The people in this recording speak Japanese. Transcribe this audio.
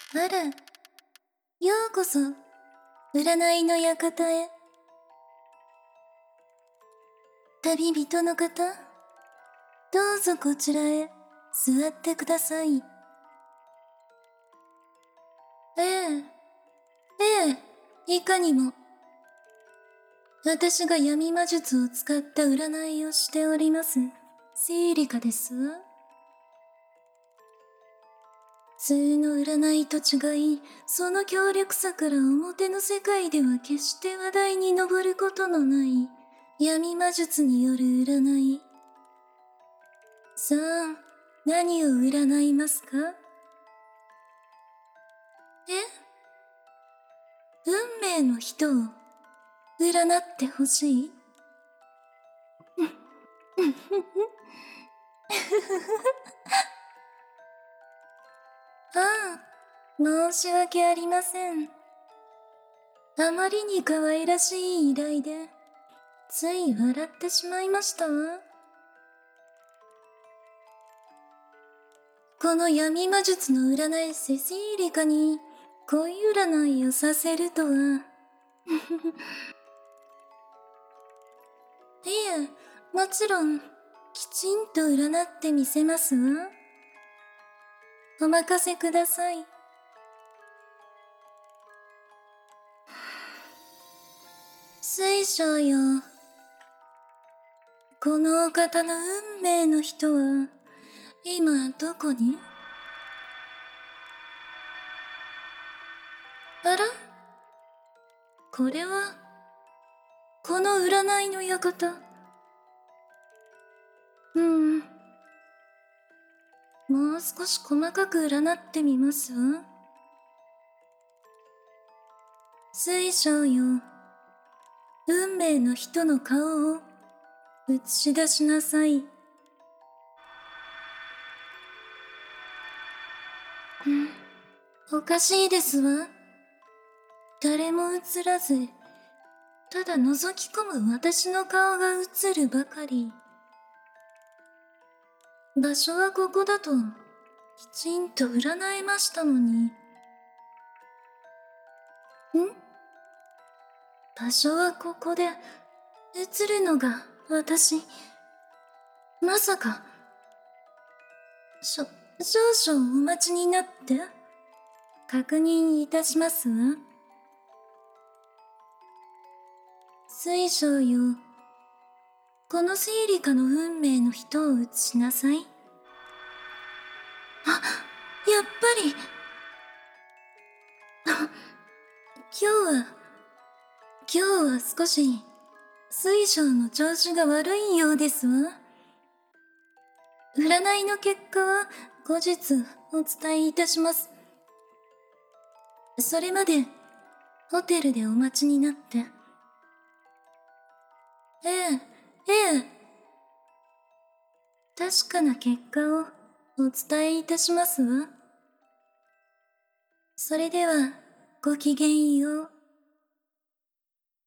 あら、ようこそ、占いの館へ。旅人の方、どうぞこちらへ、座ってください。ええ、いかにも。私が闇魔術を使った占いをしております、セイリカですわ。普通の占いと違い、その強力さから表の世界では決して話題に上ることのない闇魔術による占い。さあ、何を占いますか？運命の人を占ってほしい？ああ、申し訳ありません。あまりに可愛らしい依頼で、つい笑ってしまいましたわ。この闇魔術の占い師セイリカに恋占いをさせるとは。いえ、もちろん、きちんと占ってみせますわ。お任せください。水晶よ。このお方の運命の人は、今どこに？あら？これは、この占いの館。もう少し細かく占ってみますわ。水晶よ。運命の人の顔を映し出しなさい。おかしいですわ。誰も映らず、ただ覗き込む私の顔が映るばかり。場所はここだと、きちんと占えましたのに。場所はここで、映るのが私。まさか、少々お待ちになって。確認いたしますわ。水晶よ。このセイリカの運命の人を映しなさい。あ、やっぱり。今日は少し、水晶の調子が悪いようですわ。占いの結果は後日お伝えいたします。それまで、ホテルでお待ちになって。ええ。確かな結果をお伝えいたしますわ。それでは、ごきげんよう。